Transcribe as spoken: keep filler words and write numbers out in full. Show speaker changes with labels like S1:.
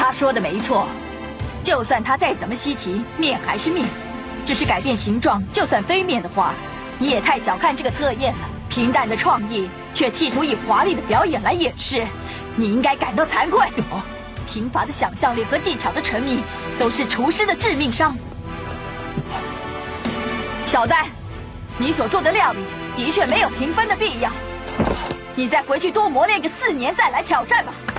S1: 他说的没错，就算它再怎么稀奇，面还是面，只是改变形状。就算非面的话，你也太小看这个测验了。平淡的创意，却企图以华丽的表演来掩饰，你应该感到惭愧。贫乏的想象力和技巧的沉迷，都是厨师的致命伤。小戴，你所做的料理的确没有评分的必要，你再回去多磨练个四年再来挑战吧。